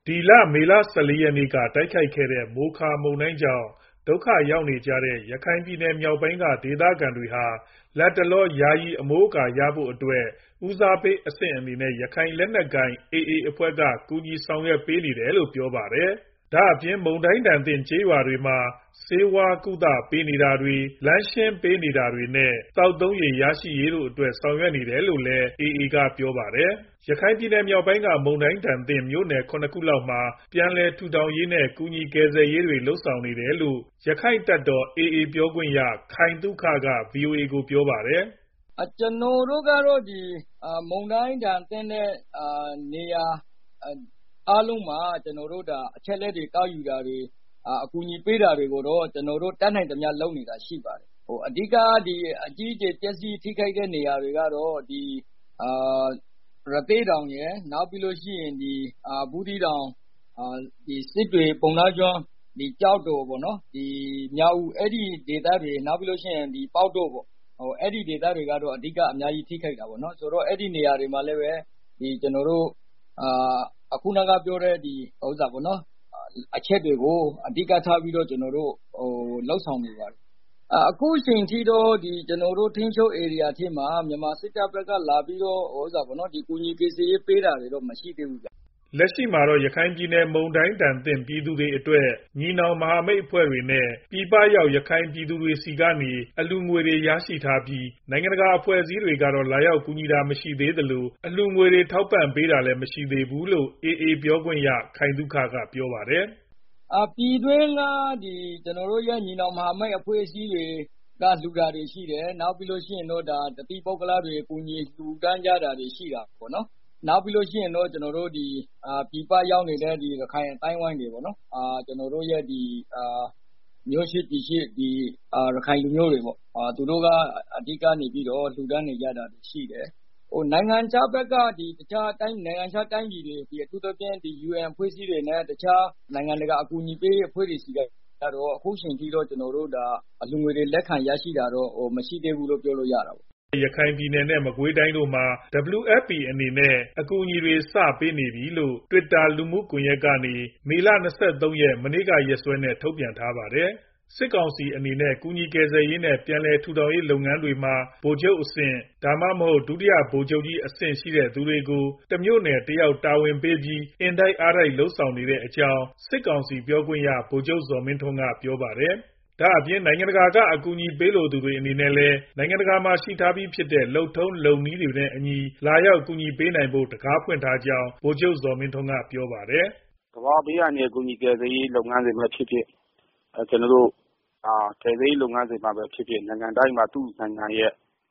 ဒီလမေလ14ရက်နေ့ကတိုက်ခိုက်ခဲ့တဲ့မိုခါမုန်တိုင်းကြောင့်ဒုက္ခရောက်နေကြတဲ့ရခိုင်ပြည်နယ်မြောက်ပိုင်းကဒေသခံတွေဟာလတ်တလောယာယီအမိုးအကာရဖို့အတွက်ဦးစားပေးအဆင့်အနေနဲ့ရခိုင်လက်နက်ကိုင် AA အဖွဲ့ကကူညီဆောင်ရွက်ပေးနေတယ်လို့ပြောပါတယ်။ဒါ့အပြင်မုန်တိုင်းဒဏ်သင့်ကျေးရွာတွေမှာဆေးဝါးကုသပေးနေတာတွေလမ်းရှင်းပေးနေတာတွေနဲ့သောက်သုံးရေရရှိရေးတို့အတွက်ဆောင်ရွက်နေတယ်လို့လည်း AA ကပြောပါတယ်။ရခိုင်ပြည်နယ်မြောက်ပိုင်းကမုန်တိုင်းဒဏ်သင့်မြို့နယ်7ခုလောက်မှာပြန်လည်ထူထောင်ရေးနဲ့ကူညီကယ်ဆယ်ရေးတွေလုပ်ဆောင်နေတယ်လို့ရခိုင်တပ်တော် AA ပြောခွင့်ရခိုင်သုခက VOA ကိုပြောပါတယ်။ကျွန်တော်တို့ကတော့ဒီမုန်တိုင်းဒဏ်သင့်တဲ့နေရာအားလုံးမှာကျွန်တော်တို့အချက်လက်တွေကောက်ယူတာတွေအကူအညီပေးတာတွေကိုတော့ကျွန်တော်တို့တတ်နိုင်သမျှလုပ်နေတာရှိပါတယ်။အဓိကဒီအကြီးအကျယ်ပျက်စီးထိခိုက်တဲ့နေရာတွေကတော့ဒီရသေ့တောင်ရယ်နောက်ပြီးလို့ရှိရင်ဒီဘူးသီးတောင်ဒီစစ်တွေပုံနာကျွန်းဒီကြောက်တော်ပေါ့နော်ဒီမြောက်ဦးအဲ့ဒီဒေသတွေနောက်ပြီးလို့ရှိရင်ဒီပေါက်တော့ပေါ့အဲ့ဒီဒေသတွေကတော့အဓိကအများကြီးထိခိုက်တာပေါ့နော်ဆိုတော့အဲ့ဒီနေရာတွေမှာလည်းပဲဒီကျွန်တော်တို့အခုနကပြောတဲ့ဒီဥစ္စာပေါ့နော်အချက်တွေကိုအဓိကထားပြီးတော့ကျွန်တော်တို့လှုပ်ဆောင်နေပါတယ်အခုချိန်ထိတော့ဒီကျွန်တော်တို့ထင်းချုပ် area ထဲမှာမြန်မာစစ်တပ်ဘက်ကလာပြီးတော့ဥစ္စာပေါ့နော်ဒီကူညီပေးစေးပေးတာတွေတော့မရှိသေးဘူးဗျလက်ရှိမှာတော့ရခိုင်ပြည်နယ်မုန်တိုင်းဒဏ်သင့်ပြည်သူတွေအတွက်ညီနောင်မဟာမိတ်အဖွဲ့တွေနဲ့ပြည်ပရောက်ရခိုင်ပြည်သူတွေစီကနေအလှူငွေတွေရရှိထားပြီးနိုင်ငံတကာအဖွဲ့အစည်းတွေကတော့လာရောက်ကူညီတာမရှိသေးသလိုအလှူငွေတွေထောက်ပံ့ပေးတာလည်းမရှိသေးဘူးလို့ AA ပြောခွင့်ရခိုင်သုခကပြောပါတယ်ပြည်တွင်းကဒီကျွန်တော်တို့ရဲ့ညီနောင်မဟာမိတ်အဖွဲ့အစည်းတွေကလှူတာတွေရှိတယ်နောက်ပြီးလို့ရှိရင်တော့ဒါတတိပုဂ္ဂလတွေကူညီလှူဒန်းကြတာတွေရှိတာပေါ့နော်နောက်ပြီးလို့ရှိရင်တော့ကျွန်တော်တို့ဒီပြည်ပရောက်နေတဲ့ဒီရခိုင်အတိုင်းဝိုင်းတွေပေါ့နော်ကျွန်တော်တို့ရဲ့ဒီမျိုးရှိပြည်ရှိဒီရခိုင်လူမျိုးတွေပေါ့သူတို့ကအဓိကနေပြီးတော့လှူဒန်းနေကြတာရှိတယ်နိုင်ငံခြားဘက်ကဒီတခြားနိုင်ငံခြားတိုင်းပြည်တွေဒီအထူးသဖြင့်ဒီ UN ဖွဲ့စည်းတွေနဲ့တခြားနိုင်ငံတကာအကူအညီပေးအဖွဲ့တွေစီကတော့အခုချိန်ထိတော့ကျွန်တော်တို့ဒါအလူငွေတွေလက်ခံရရှိတာတော့မရှိသေးဘူးလို့ပြောလို့ရတာပေါ့ရခိုင်ပြည်နယ်နဲ့မကွေးတိုင်းတို့မှာ WFP အနေနဲ့အကူအညီတွေစပေးနေပြီလို့ Twitter လူမှုကွန်ရက်ကနေမေလ23ရက်မနေ့ကရက်စွဲနဲ့ထုတ်ပြန်ထားပါတယ်။စစ်ကောင်စီအနေနဲ့ကူညီကယ်ဆယ်ရေးနဲ့ပြန်လည်ထူထောင်ရေးလုပ်ငန်းတွေမှာဗိုလ်ချုပ်အဆင့်ဒါမှမဟုတ်ဒုတိယဗိုလ်ချုပ်ကြီးအဆင့်ရှိတဲ့သူတွေကိုတမြို့နယ်တယောက်တာဝန်ပေးပြီးအင်တိုက်အားတိုက်လုပ်ဆောင်နေတဲ့အကြောင်းစစ်ကောင်စီပြောခွင့်ရဗိုလ်ချုပ်ဇော်မင်းထွန်းကပြောပါတယ်။ဒါအပြင်နိုင်ငံတကာကအကူအညီပေးလိုသူတွေအနေနဲ့လည်းနိုင်ငံတကာမှာရှိထားပြီးဖြစ်တဲ့လုံထုံးလုံနည်းတွေနဲ့အညီလာရောက်ကူညီပေးနိုင်ဖို့တကားဖွင့်ထားကြောင်းဗိုလ်ချုပ်ဇော်မင်းထွန်းကပြောပါတယ်။ကမ္ဘာဘေးအန္တရာယ်ကူညီကယ်ဆယ်ရေးလုပ်ငန်းတွေမှာဖြစ်ဖြစ်ကျွန်တော်တို့ကယ်ဆယ်ရေးလုပ်ငန်းတွေမှာပဲဖြစ်ဖြစ်နိုင်ငံတိုင်းမှာသူ့နိုင်ငံရဲ့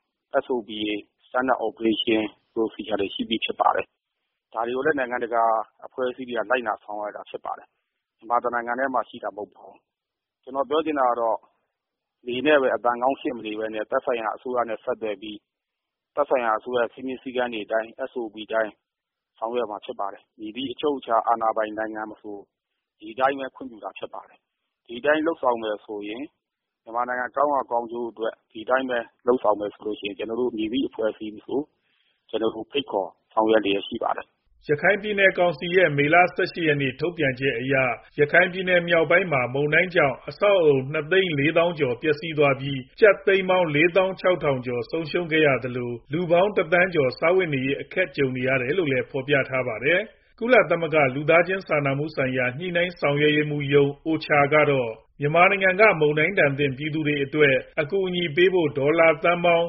SOP Standard Operation Procedure တွေရှိပြီးဖြစ်ပါတယ်။ဒါတွေကိုလည်းနိုင်ငံတကာအဖွဲ့အစည်းတွေကလိုက်နာဆောင်ရွက်တာဖြစ်ပါတယ်။မြန်မာနိုင်ငံထဲမှာရှိတာမဟုတ်ပါဘူး။ကျွန်တော်ပြောချင်တာကတော့ဒီနဲ့ပဲအတန်ကောင်းရှင်းမနေပဲနဲ့သက်ဆိုင်ရာအစိုးရနဲ့ဆက်သွယ်ပြီးသက်ဆိုင်ရာအစိုးရစီမင်းစည်းကမ်းတွေအတိုင်း SOP တိုင်းဆောင်ရွက်မှာဖြစ်ပါတယ်။ဒီအချုပ်အခြာအာဏာပိုင်နိုင်ငံမဆိုဒီတိုင်းပဲခွင့်ပြုတာဖြစ်ပါတယ်။ဒီတိုင်းလှုပ်ဆောင်မယ်ဆိုရင်မြန်မာနိုင်ငံကောင်းအောင်ကောင်းကျိုးအတွက်ဒီတိုင်းပဲလှုပ်ဆောင်မယ်ဆိုလို့ရှိရင်ကျွန်တော်တို့ညီပြီးအဖွဲ့အစည်းဆိုကျွန်တော်တို့ဖိတ်ခေါ်ဆောင်ရွက်လျက်ရှိပါတယ်ရခိုင်ပြည်နယ်ကောင်စီရဲ့မေလ18ရက်နေ့ထုတ်ပြန်ချက်အရရခိုင်ပြည်နယ်မြောက်ပိုင်းမှာမုန်တိုင်းကြောင့်အဆောက်အအုံ2,400,000ကျော်ပျက်စီးသွားပြီးကျပ်သိန်းပေါင်း4,600,000ကျော်ဆုံးရှုံးခဲ့ရသလိုလူပေါင်း1,000,000ကျော်စားဝတ်နေရေးအခက်ကြုံနေရတယ်လို့လည်းဖော်ပြထားပါတယ်။ကုလသမဂ္ဂလူသားချင်းစာနာမှုဆိုင်ရာညှိနှိုင်းဆောင်ရွက်ရေးမှူးရုံး OCHA ကတော့မြန်မာနိုင်ငံကမုန်တိုင်းဒဏ်သင့်ပြည်သူတွေအတွက်အကူအညီပေးဖို့ဒေါ်လာသန်းပေါင်း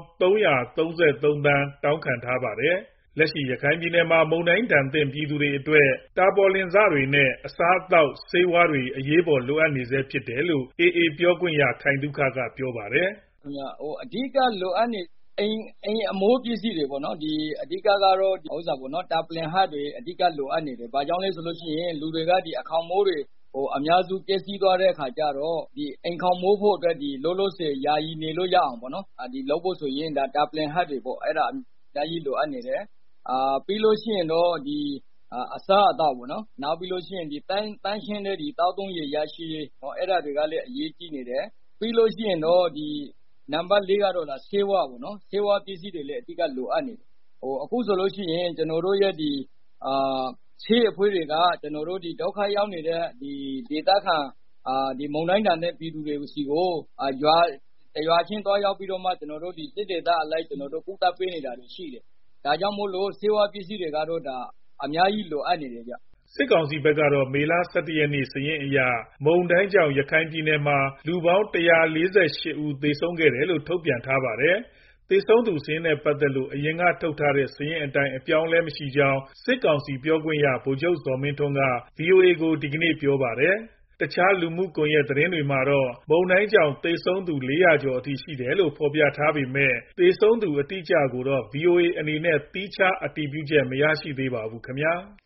333သန်းတောင်းခံထားပါတယ်။လက်ရှိရခိုင်ပြည်နယ်မှာမုန်တိုင်းဒဏ်သင့်ပြည်သူတွေအတွက်တာပေါ်လင်စတွေနဲ့အစားအသောက်ဆေးဝါးတွေအရေးပေါ်လိုအပ်နေဆဲဖြစ်တယ်လို့ AA ပြောခွင့်ရခိုင်သုခကပြောပါတယ်။အဓိကလိုအပ်နေအိမ်အမိုးပစ္စည်းတွေပေါ့နော်ဒီအဓိကကတော့ဒီဥစ္စာပေါ့နော်တာပလင်ဟတ်တွေအဓိကလိုအပ်နေတယ်။ဘာကြောင့်လဲဆိုလို့ရှိရင်လူတွေကဒီအခေါင်မိုးတွေအများစုပျက်စီးသွားတဲ့အခါကျတော့ဒီအိမ်ခေါင်မိုးဖို့အတွက်ဒီလောလောဆယ်ယာယီနေလို့ရအောင်ပေါ့နော်ဒီလုပ်ဖို့ဆိုရင်ဒါတာပလင်ဟတ်တွေပေါ့အဲ့ဒါအများကြီးလိုအပ်နေတယ်ပြီးလို့ရှိရင်တော့ဒီအစားအသောက်ပေါ့နော်နောက်ပြီးလို့ရှိရင်ဒီတန်းရှင်းတဲ့ဒီတောက်သုံးရေရရှိရေးအဲ့ဒါတွေကလည်းအရေးကြီးနေတယ်ပြီးလို့ရှိရင်တော့ဒီနံပါတ်၄ကတော့လာဆေးဝါးပေါ့နော်ဆေးဝါးပစ္စည်းတွေလည်းအဓိကလိုအပ်နေတယ်အခုဆိုလို့ရှိရင်ကျွန်တော်တို့ရဲ့ဒီဆေးအဖွဲ့တွေကကျွန်တော်တို့ဒီဒုက္ခရောက်နေတဲ့ဒီဒေသခံဒီမုန်တိုင်းတန်တဲ့ပြည်သူတွေစီကိုရွာချင်းသွားရောက်ပြီးတော့မှကျွန်တော်တို့ဒီစစ်ဒေသအလိုက်ကျွန်တော်တို့ကုသပေးနေတာတွေရှိတယ်။ဒါကြောင့်မို့လို့ဆေးဝါးပစ္စည်းတွေကတော့ဒါအများကြီးလိုအပ်နေတယ်ဗျ။စစ်ကောင်စီဘက်ကတော့မေလ 17 ရက်နေ့စာရင်းအရမုန်တိုင်းကြောင့်ရခိုင်ပြည်နယ်မှာလူပေါင်း148ဦးသေဆုံးခဲ့တယ်လို့ထုတ်ပြန်ထားပါတယ်။သေဆုံးသူစာရင်းနဲ့ပတ်သက်လို့အရင်ကထုတ်ထားတဲ့စာရင်းအတိုင်းအပြောင်းအလဲမရှိကြောင်းစစ်ကောင်စီပြောခွင့်ရဗိုလ်ချုပ်ဇော်မင်းထွန်းက VOA ကိုဒီကနေ့ပြောပါတယ်။တခြားလူမှုကွန်ရက်သတင်းတွေမှာတော့မုန်တိုင်းကြောင့်သေဆုံးသူ400ကျော်အထိရှိတယ်လို့ဖော်ပြထားပေမဲ့သေဆုံးသူအတိအကျကိုတော့ VOA အနေနဲ့သီးခြားအတည်ပြုချက်မရရှိသေးပါဘူးခင်ဗျာ။